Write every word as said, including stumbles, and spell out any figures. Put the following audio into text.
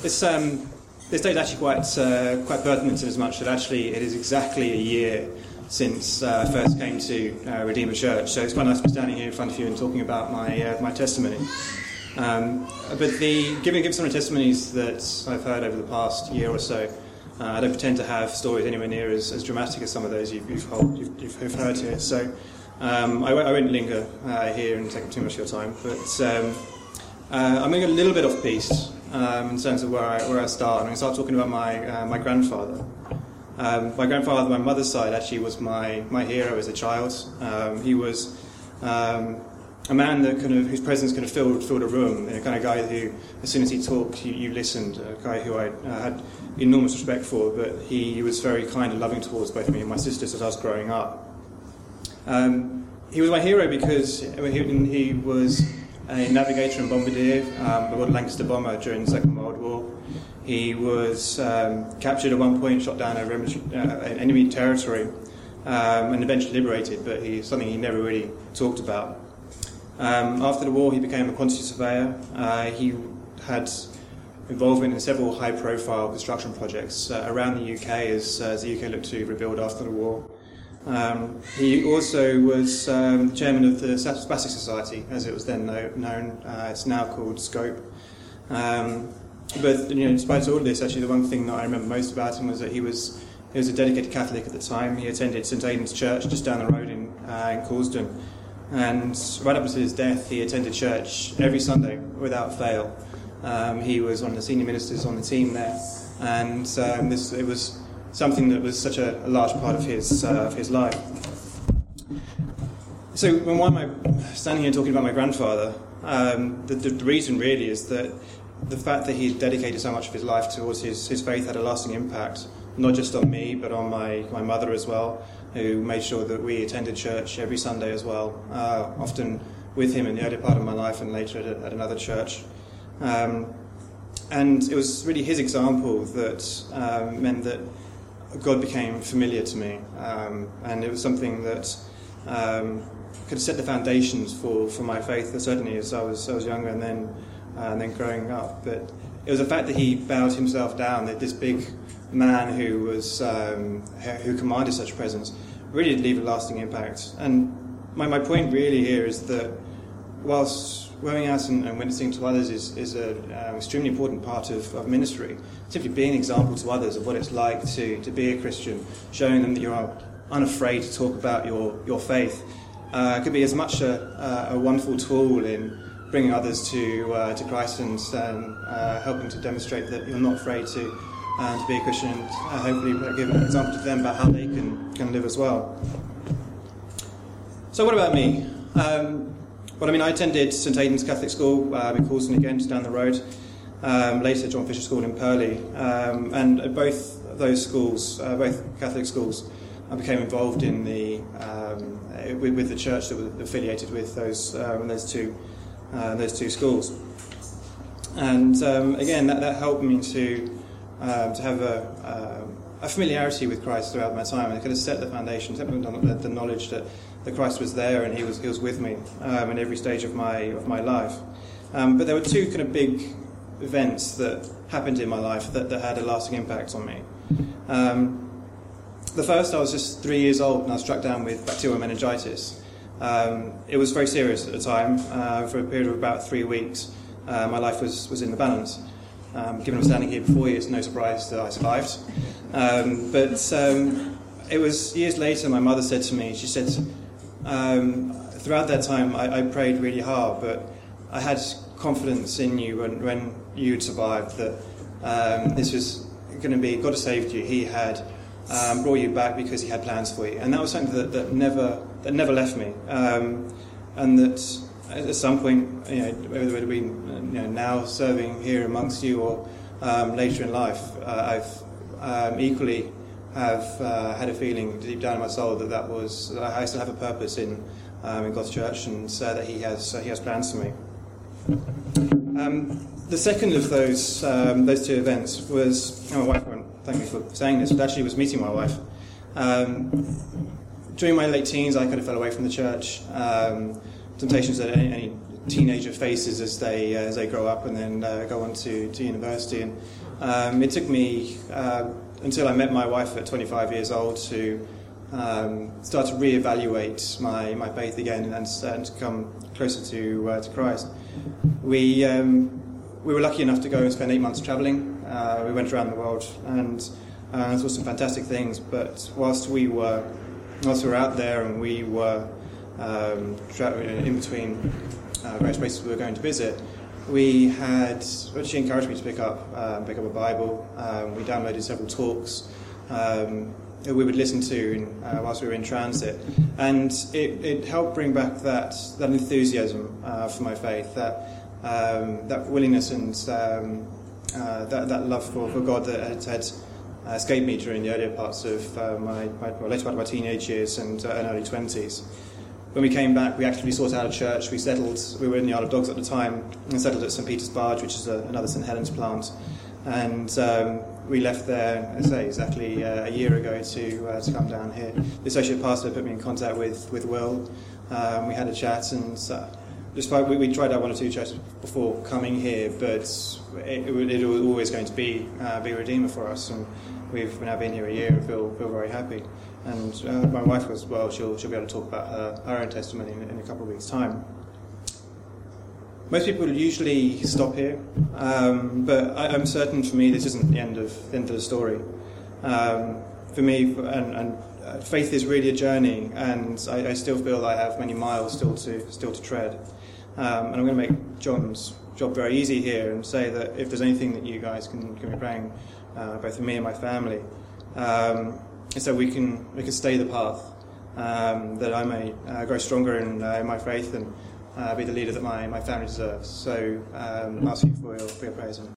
this um, this day is actually quite uh, quite pertinent in as much that actually it is exactly a year since uh, I first came to uh, Redeemer Church. So it's quite nice to be standing here in front of you and talking about my uh, my testimony. Um, but the giving give some of the testimonies that I've heard over the past year or so, uh, I don't pretend to have stories anywhere near as, as dramatic as some of those you've you've, hold, you've, you've heard here. So um, I, I won't linger uh, here and take up too much of your time. But um, uh, I'm going to get a little bit off piece um, in terms of where I where I start. I'm going to start talking about my uh, my grandfather. Um, my grandfather, my mother's side, actually was my, my hero as a child. Um, he was um, a man that kind of whose presence kind of filled filled a room. The kind of guy who, as soon as he talked, you, you listened. A guy who I uh, had enormous respect for, but he, he was very kind and loving towards both me and my sisters as I was growing up. Um, he was my hero because he, he was a navigator and bombardier um, aboard a Lancaster bomber during the Second World War. He was um, captured at one point, shot down over uh, enemy territory, um, and eventually liberated, but he something he never really talked about. Um, after the war, he became a quantity surveyor. Uh, he had involvement in several high-profile construction projects uh, around the U K as, uh, as the U K looked to rebuild after the war. Um, he also was um, chairman of the Spastic Society, as it was then known. Uh, it's now called Scope. Um, But you know, despite all of this, actually, the one thing that I remember most about him was that he was he was a dedicated Catholic at the time. He attended St Aidan's Church just down the road in uh, in Causden, and right up until his death, he attended church every Sunday without fail. Um, he was one of the senior ministers on the team there, and um, this it was something that was such a, a large part of his uh, of his life. So, why am I standing here talking about my grandfather? Um, the, the, the reason really is that the fact that he dedicated so much of his life towards his, his faith had a lasting impact, not just on me, but on my, my mother as well, who made sure that we attended church every Sunday as well, uh, often with him in the early part of my life and later at, at another church. Um, and it was really his example that um, meant that God became familiar to me, um, and it was something that um, could set the foundations for, for my faith, certainly as I was, I was younger and then Uh, and then growing up. But it was the fact that he bowed himself down, that this big man who was um, who commanded such presence really did leave a lasting impact. And my, my point really here is that whilst going out and, and witnessing to others is, is an uh, extremely important part of, of ministry, simply being an example to others of what it's like to, to be a Christian, showing them that you're unafraid to talk about your, your faith, uh, could be as much a, a wonderful tool in bringing others to uh, to Christ and um, uh, helping to demonstrate that you're not afraid to uh, to be a Christian, and uh, hopefully give an example to them about how they can, can live as well. So what about me? Um, well, I mean, I attended St Aidan's Catholic School uh, in Causden again, just down the road. Um, later, John Fisher School in Purley, um, and at both of those schools, uh, both Catholic schools, I became involved in the um, with, with the church that was affiliated with those um, those two. Uh, those two schools, and um, again that, that helped me to um, to have a, uh, a familiarity with Christ throughout my time, and it kind of set the foundation, set the, the knowledge that, that Christ was there and He was He was with me um, in every stage of my of my life. Um, but there were two kind of big events that happened in my life that, that had a lasting impact on me. Um, the first, I was just three years old and I was struck down with bacterial meningitis. Um, it was very serious at the time. Uh, for a period of about three weeks, uh, my life was, was in the balance. Um, given I'm standing here before you, it's no surprise that I survived. Um, but um, it was years later, my mother said to me, she said, um, throughout that time I, I prayed really hard, but I had confidence in you when, when you'd survived, that um, this was going to be, God had saved you, He had um, brought you back because He had plans for you. And that was something that, that never... that never left me, um, and that at some point, you know, whether it be you know, now serving here amongst you or um, later in life, uh, I've um, equally have uh, had a feeling deep down in my soul that that was that I still have a purpose in um, in God's church, and uh, that He has uh, He has plans for me. Um, the second of those um, those two events was, oh, my wife won't thank me for saying this, but actually was meeting my wife. Um, During my late teens, I kind of fell away from the church. Um, temptations at any, any teenager faces as they uh, as they grow up and then uh, go on to, to university. And um, it took me uh, until I met my wife at twenty-five years old to um, start to reevaluate my, my faith again and, and to come closer to uh, to Christ. We um, we were lucky enough to go and spend eight months travelling. Uh, we went around the world and uh, saw some fantastic things. But whilst we were whilst we were out there and we were um, tra- in between uh, various places we were going to visit, we had, well, she encouraged me to pick up uh, pick up a Bible. Um, we downloaded several talks um, that we would listen to in, uh, whilst we were in transit, and it, it helped bring back that that enthusiasm uh, for my faith, that um, that willingness and um, uh, that that love for, for God that had, had uh, escaped me during the earlier parts of uh, my, my well, later part of my teenage years and, uh, and early twenties. When we came back, we actually sought out a church. We settled, we were in the Isle of Dogs at the time, and settled at St Peter's Barge, which is a, another St Helens plant. And um, we left there, I say, exactly uh, a year ago to uh, to come down here. The associate pastor put me in contact with, with Will. Um, we had a chat, and uh, despite we, we tried out one or two churches before coming here, but it, it, it was always going to be uh, be a Redeemer for us. And we've now been here a year and feel feel very happy. And uh, my wife as well, she'll, she'll be able to talk about her, her own testimony in, in a couple of weeks' time. Most people usually stop here, um, but I, I'm certain for me this isn't the end of, the end of the story. Um, for me, and, and uh, faith is really a journey, and I, I still feel I have many miles still to still to tread. Um, and I'm going to make John's job very easy here and say that if there's anything that you guys can, can be praying, uh, both for me and my family, um, so we can we can stay the path, um, that I may uh, grow stronger in, uh, in my faith and uh, be the leader that my, my family deserves. So um, I'll ask you for your, for your prayers.